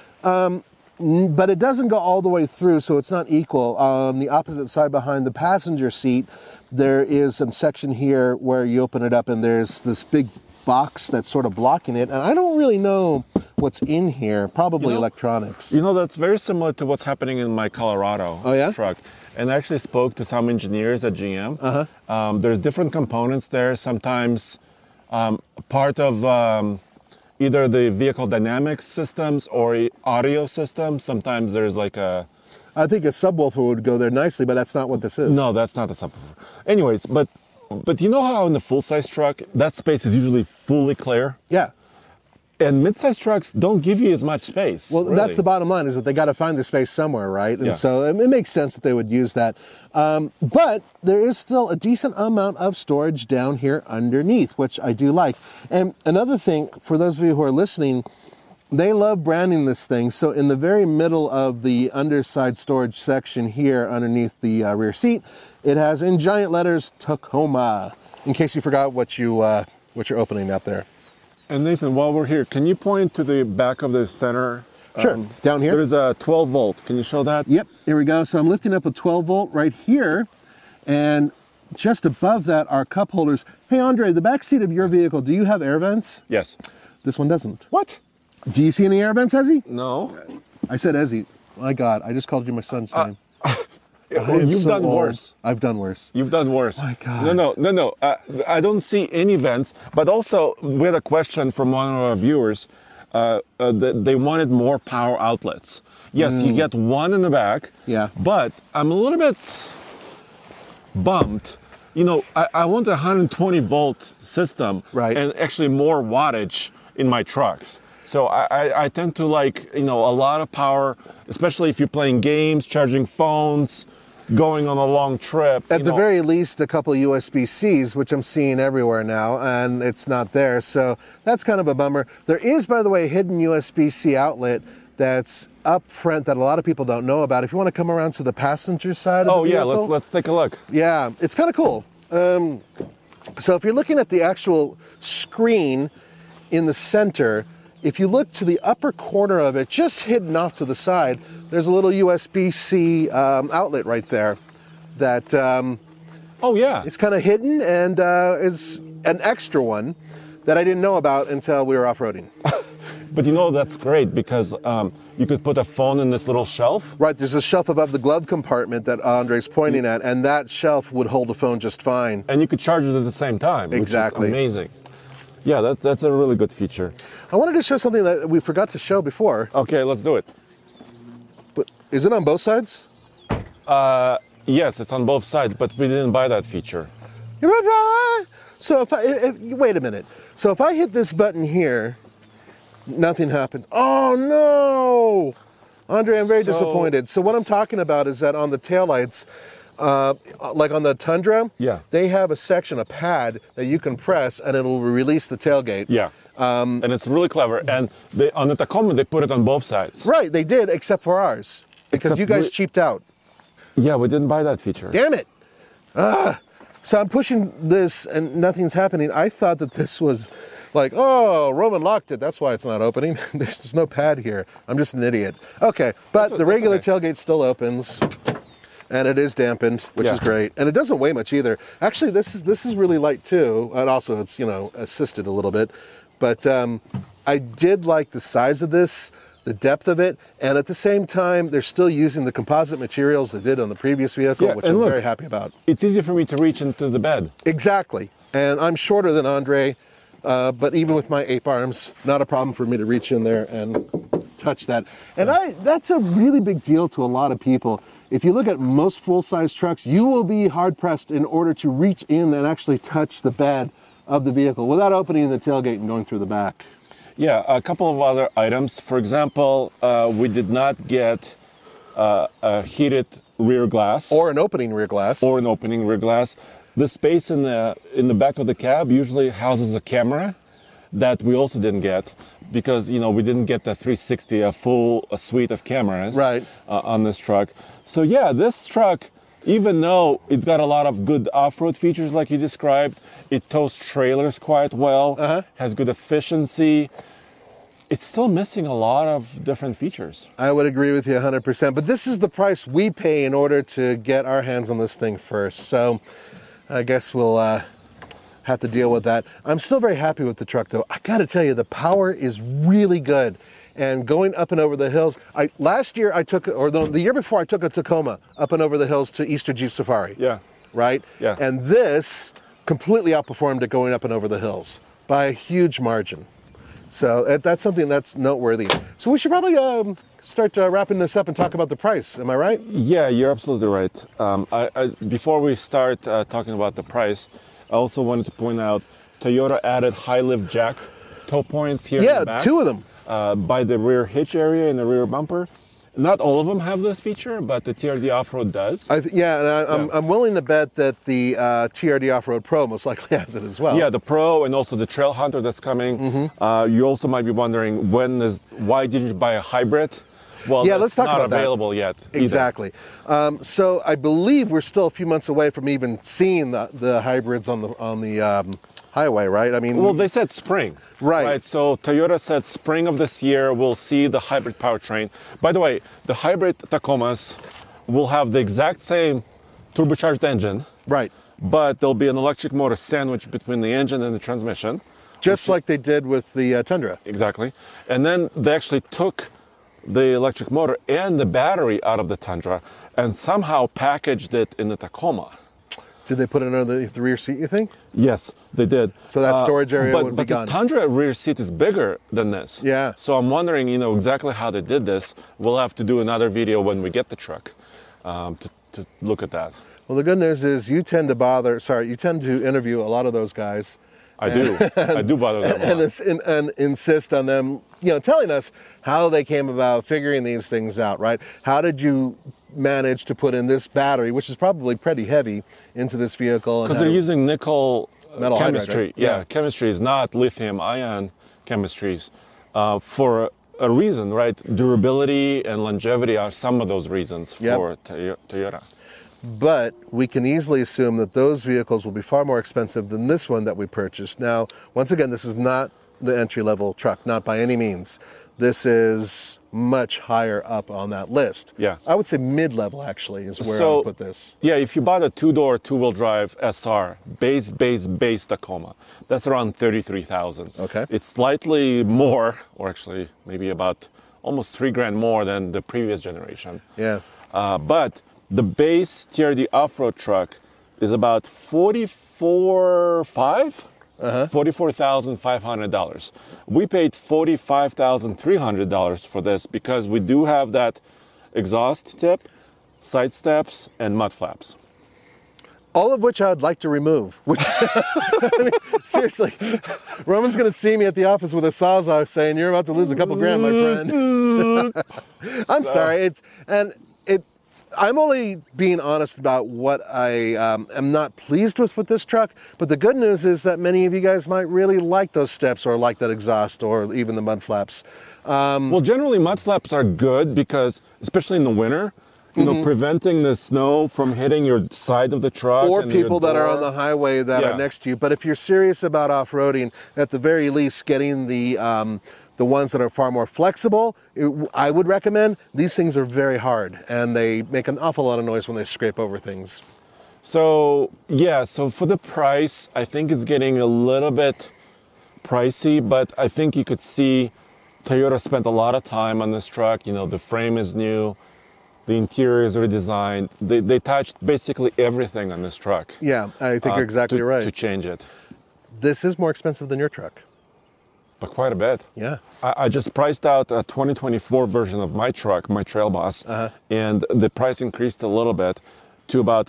But it doesn't go all the way through, so it's not equal. On the opposite side behind the passenger seat, there is some section here where you open it up and there's this big box that's sort of blocking it. And I don't really know what's in here, probably electronics. That's very similar to what's happening in my Colorado Oh, yeah? truck. And I actually spoke to some engineers at GM. There's different components there. Sometimes part of either the vehicle dynamics systems or audio systems. Sometimes there's like a... I think a subwoofer would go there nicely, but that's not what this is. No, that's not a subwoofer. Anyways, but you know how in the full-size truck, that space is usually fully clear? Yeah. And mid-size trucks don't give you as much space. Well, really. that's the bottom line, is that they got to find the space somewhere, right? And Yeah. so it makes sense that they would use that. But there is still a decent amount of storage down here underneath, which I do like. And another thing, for those of you who are listening, they love branding this thing. So in the very middle of the underside storage section here underneath the rear seat, it has in giant letters, Tacoma, in case you forgot what you're opening out there. And Nathan, while we're here, can you point to the back of the center? Sure. Down here? There's a 12 volt. Can you show that? Yep, here we go. So I'm lifting up a 12 volt right here, and just above that are cup holders. Hey, Andre, the back seat of your vehicle, do you have air vents? Yes. This one doesn't. What? Do you see any air vents, Ezzy? No. I said Ezzy. My God, I just called you my son's name. Well, you've done worse. I've done worse. You've done worse. My God. No. I don't see any vents. But also, we had a question from one of our viewers that they wanted more power outlets. Yes, you get one in the back. Yeah. But I'm a little bit bummed. I want a 120 volt system. Right. And actually more wattage in my trucks. So I tend to like, a lot of power, especially if you're playing games, charging phones. going on a long trip. At the very least, a couple of USB-Cs, which I'm seeing everywhere now, and it's not there. So that's kind of a bummer. There is, by the way, a hidden USB-C outlet that's up front that a lot of people don't know about. If you want to come around to the passenger side of the vehicle. Let's take a look. Yeah, it's kind of cool. So if you're looking at the actual screen in the center, if you look to the upper corner of it, just hidden off to the side, there's a little USB-C outlet right there that it's kind of hidden and is an extra one that I didn't know about until we were off-roading. But you know, that's great because you could put a phone in this little shelf. Right, there's a shelf above the glove compartment that Andre's pointing at, and that shelf would hold a phone just fine. And you could charge it at the same time, exactly. Which is amazing. Yeah, that's a really good feature. I wanted to show something that we forgot to show before. Okay, let's do it. But is it on both sides? Yes, it's on both sides, but we didn't buy that feature. So wait a minute. So if I hit this button here, nothing happens. Oh no! Andre, I'm very disappointed. So what I'm talking about is that on the taillights, like on the Tundra, they have a section, a pad that you can press and it'll release the tailgate. Yeah. And it's really clever. And on the Tacoma, they put it on both sides. Right, they did, except for ours. Because you guys cheaped out. Yeah, we didn't buy that feature. Damn it! So I'm pushing this and nothing's happening. I thought that this was like, oh, Roman locked it. That's why it's not opening. There's no pad here. I'm just an idiot. Okay, but the regular tailgate still opens. And it is dampened, which is great. And it doesn't weigh much either. Actually, this is really light too. And also it's, assisted a little bit. But I did like the size of this, the depth of it, and at the same time, they're still using the composite materials they did on the previous vehicle, which I'm very happy about. It's easy for me to reach into the bed. Exactly. And I'm shorter than Andre, but even with my ape arms, not a problem for me to reach in there and touch that. And that's a really big deal to a lot of people. If you look at most full-size trucks, you will be hard-pressed in order to reach in and actually touch the bed of the vehicle without opening the tailgate and going through the back. Yeah, a couple of other items. For example, we did not get a heated rear glass. Or an opening rear glass. The space in the back of the cab usually houses a camera that we also didn't get because, we didn't get the 360, a suite of cameras on this truck. So yeah, this truck, even though it's got a lot of good off-road features like you described, it tows trailers quite well, has good efficiency, it's still missing a lot of different features. I would agree with you 100%, but this is the price we pay in order to get our hands on this thing first. So I guess we'll have to deal with that. I'm still very happy with the truck though. I gotta tell you, the power is really good. And going up and over the hills, the year before I took a Tacoma up and over the hills to Easter Jeep Safari. Yeah. Right? Yeah. And this completely outperformed it going up and over the hills by a huge margin. So that's something that's noteworthy. So we should probably start wrapping this up and talk about the price. Am I right? Yeah, you're absolutely right. Before we start talking about the price, I also wanted to point out Toyota added high lift jack toe points here in the back. Yeah, 2 of them. By the rear hitch area and the rear bumper. Not all of them have this feature, but the TRD Off-Road does. I'm willing to bet that the TRD Off-Road Pro most likely has it as well. Yeah, the Pro and also the Trail Hunter that's coming. Mm-hmm. You also might be wondering why didn't you buy a hybrid? Well, yeah, let's talk about that. Not available yet. Exactly. So I believe we're still a few months away from even seeing the hybrids on the highway, right? I mean, well, they said spring. Right. So Toyota said spring of this year we'll see the hybrid powertrain. By the way, the hybrid Tacomas will have the exact same turbocharged engine. Right. But there'll be an electric motor sandwiched between the engine and the transmission. Just like they did with the Tundra. Exactly. And then they actually took the electric motor and the battery out of the Tundra and somehow packaged it in the Tacoma. Did they put it under the rear seat, you think? Yes, they did. So that storage area would be gone. But the Tundra rear seat is bigger than this. Yeah. So I'm wondering, exactly how they did this. We'll have to do another video when we get the truck to look at that. Well, the good news is you tend to interview a lot of those guys, I do. I do bother them a lot. And insist on them, telling us how they came about figuring these things out, right? How did you manage to put in this battery, which is probably pretty heavy, into this vehicle? Because they're using nickel metal chemistry. hydride, right? Yeah, chemistry is not lithium-ion chemistries for a reason, right? Durability and longevity are some of those reasons for Toyota. But we can easily assume that those vehicles will be far more expensive than this one that we purchased. Now, once again, this is not the entry-level truck, not by any means. This is much higher up on that list. Yeah. I would say mid-level, actually, is where I would put this. Yeah, if you bought a two-door, two-wheel drive SR, base Tacoma, that's around $33,000. Okay. It's slightly more, or actually maybe about almost $3,000 more than the previous generation. Yeah. But the base TRD off-road truck is about $44,500. We paid $45,300 for this because we do have that exhaust tip, side steps, and mud flaps. All of which I'd like to remove. Which, I mean, seriously, Roman's going to see me at the office with a Sawzall saying, "You're about to lose a couple grand, my friend." I'm sorry. I'm only being honest about what I am not pleased with this truck, but the good news is that many of you guys might really like those steps or like that exhaust or even the mud flaps. Well, generally mud flaps are good because, especially in the winter, preventing the snow from hitting your side of the truck. Or and people that your are door. on the highway that are next to you. But if you're serious about off-roading, at the very least, getting the ones that are far more flexible, I would recommend. These things are very hard, and they make an awful lot of noise when they scrape over things. So for the price, I think it's getting a little bit pricey, but I think you could see Toyota spent a lot of time on this truck. The frame is new, the interior is redesigned. They touched basically everything on this truck. Yeah, I think you're exactly right. To change it. This is more expensive than your truck. But quite a bit. Yeah. I just priced out a 2024 version of my truck, my Trail Boss, and the price increased a little bit to about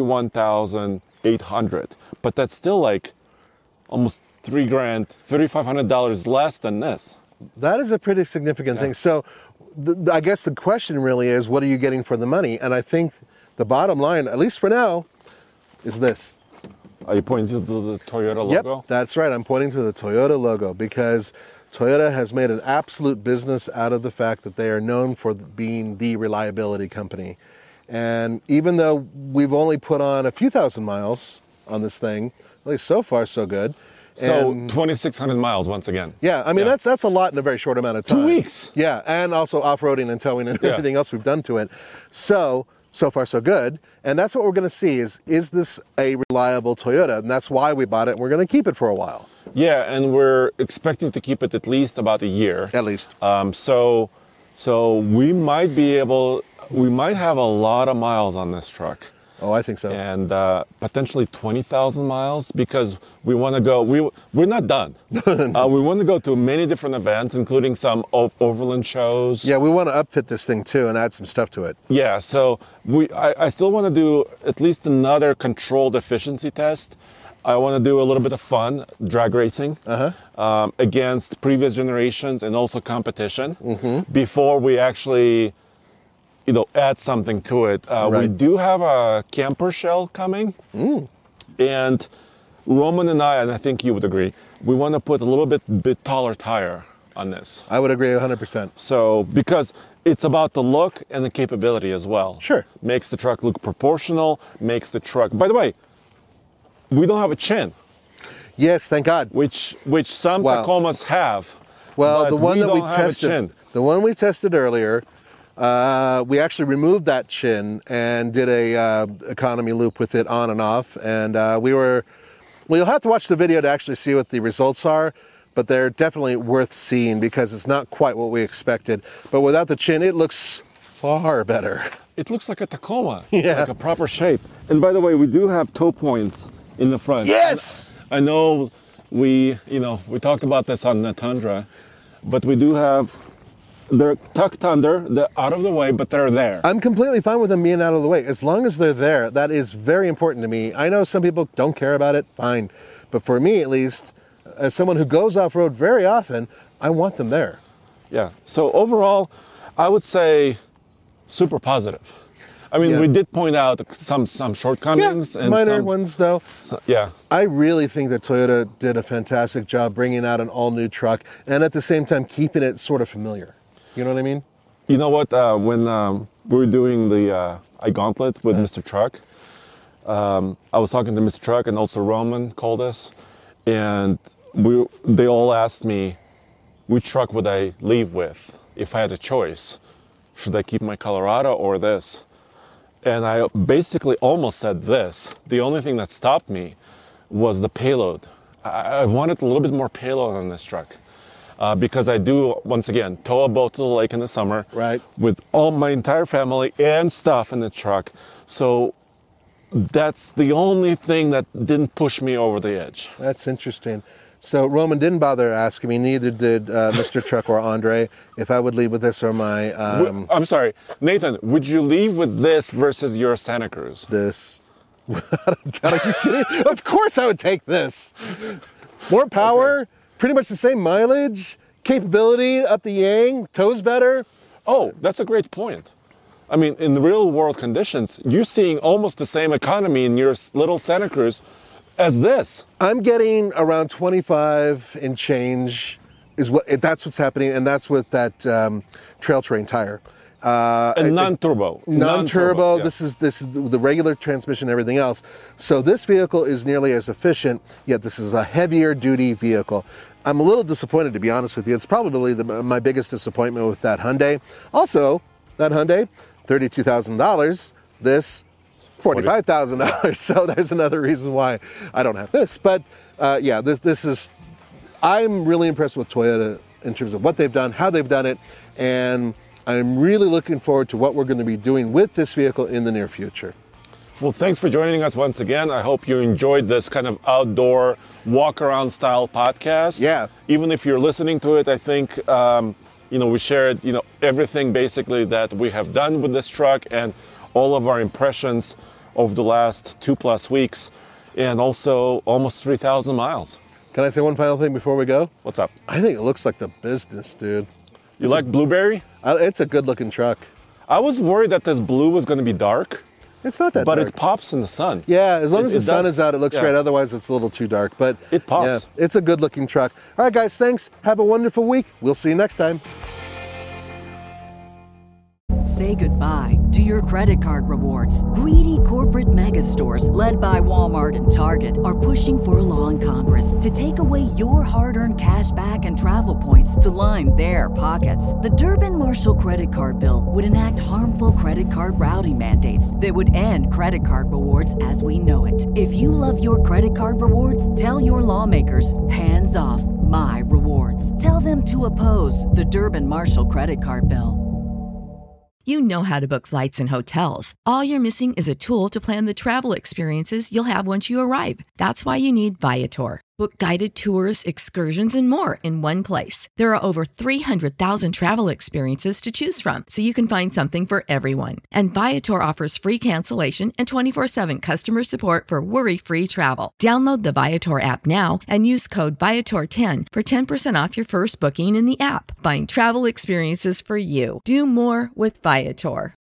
$41,800. But that's still like almost $3,000, $3,500 less than this. That is a pretty significant thing. So I guess the question really is, what are you getting for the money? And I think the bottom line, at least for now, is this. Are you pointing to the Toyota logo? Yep, that's right. I'm pointing to the Toyota logo because Toyota has made an absolute business out of the fact that they are known for being the reliability company. And even though we've only put on a few thousand miles on this thing, at least so far so good. So 2,600 miles once again. Yeah, I mean, that's a lot in a very short amount of time. 2 weeks. Yeah, and also off-roading and towing and everything else we've done to it. So far so good. And that's what we're going to see is this a reliable Toyota? And that's why we bought it, and we're going to keep it for a while. Yeah, and we're expecting to keep it at least about a year. At least. So we might have a lot of miles on this truck. Oh, I think so. And potentially 20,000 miles because we want to go. We're not done. We want to go to many different events, including some overland shows. Yeah, we want to upfit this thing too and add some stuff to it. Yeah, so I still want to do at least another controlled efficiency test. I want to do a little bit of fun drag racing against previous generations and also competition before we actually add something to it. We do have a camper shell coming. And Roman and I think you would agree, we want to put a little bit taller tire on this. I would agree 100%. So, because it's about the look and the capability as well. Sure. Makes the truck look proportional, makes the truck... By the way, we don't have a chin. Yes, thank God. Which some Tacomas have. Well, but the one that we don't have a chin. tested, the one we tested earlier, we actually removed that chin and did a economy loop with it on and off. And you'll have to watch the video to actually see what the results are, but they're definitely worth seeing because it's not quite what we expected. But without the chin, it looks far better. It looks like a Tacoma, Yeah. like a proper shape. And by the way, we do have toe points in the front. Yes! I know we talked about this on the Tundra, but we do have... They're tucked under, they're out of the way, but they're there. I'm completely fine with them being out of the way. As long as they're there, that is very important to me. I know some people don't care about it, fine. But for me, at least, As someone who goes off-road very often, I want them there. Yeah. So overall, I would say super positive. I mean, we did point out some shortcomings. And minor ones, though. Yeah. I really think that Toyota did a fantastic job bringing out an all-new truck and at the same time keeping it sort of familiar. You know what I mean? You know what? When we were doing the iGauntlet with Mr. Truck, I was talking to Mr. Truck, and also Roman called us, and they all asked me, which truck would I leave with if I had a choice? Should I keep my Colorado or this? And I basically almost said this. The only thing that stopped me was the payload. I wanted a little bit more payload on this truck. Because I do, once again, tow a boat to the lake in the summer. Right. With all my entire family and stuff in the truck. So that's the only thing that didn't push me over the edge. That's interesting. So Roman didn't bother asking me, neither did Mr. Truck or Andre, if I would leave with this or my... I'm sorry, Nathan, would you leave with this versus your Santa Cruz? This. Are you kidding? Of course I would take this. More power, pretty much the same mileage, capability up the yang, tows better. Oh, that's a great point. I mean, in the real world conditions, you're seeing almost the same economy in your little Santa Cruz as this. I'm getting around 25 and change that's what's happening, and that's with that trail terrain tire. And non-turbo. Non-turbo. Yeah. This is the regular transmission and everything else. So this vehicle is nearly as efficient, yet this is a heavier duty vehicle. I'm a little disappointed, to be honest with you. It's probably my biggest disappointment with that Hyundai. Also, that Hyundai, $32,000. This, $45,000. So there's another reason why I don't have this. But this is, I'm really impressed with Toyota in terms of what they've done, how they've done it, and I'm really looking forward to what we're going to be doing with this vehicle in the near future. Well, thanks for joining us once again. I hope you enjoyed this kind of outdoor walk-around style podcast. Yeah. Even if you're listening to it, I think, we shared, everything basically that we have done with this truck and all of our impressions over the last 2+ weeks, and also almost 3,000 miles. Can I say one final thing before we go? What's up? I think it looks like the business, dude. You like blueberry? It's a good-looking truck. I was worried that this blue was going to be dark. It's not that dark. But it pops in the sun. Yeah, as long as the sun is out, it looks great. Otherwise, it's a little too dark. But it pops. Yeah, it's a good-looking truck. All right, guys, thanks. Have a wonderful week. We'll see you next time. Say goodbye to your credit card rewards. Greedy corporate mega stores, led by Walmart and Target, are pushing for a law in Congress to take away your hard-earned cash back and travel points to line their pockets. The Durbin-Marshall credit card bill would enact harmful credit card routing mandates that would end credit card rewards as we know it. If you love your credit card rewards, tell your lawmakers, hands off my rewards. Tell them to oppose the Durbin-Marshall credit card bill. You know how to book flights and hotels. All you're missing is a tool to plan the travel experiences you'll have once you arrive. That's why you need Viator. Book guided tours, excursions, and more in one place. There are over 300,000 travel experiences to choose from, so you can find something for everyone. And Viator offers free cancellation and 24/7 customer support for worry-free travel. Download the Viator app now and use code Viator10 for 10% off your first booking in the app. Find travel experiences for you. Do more with Viator.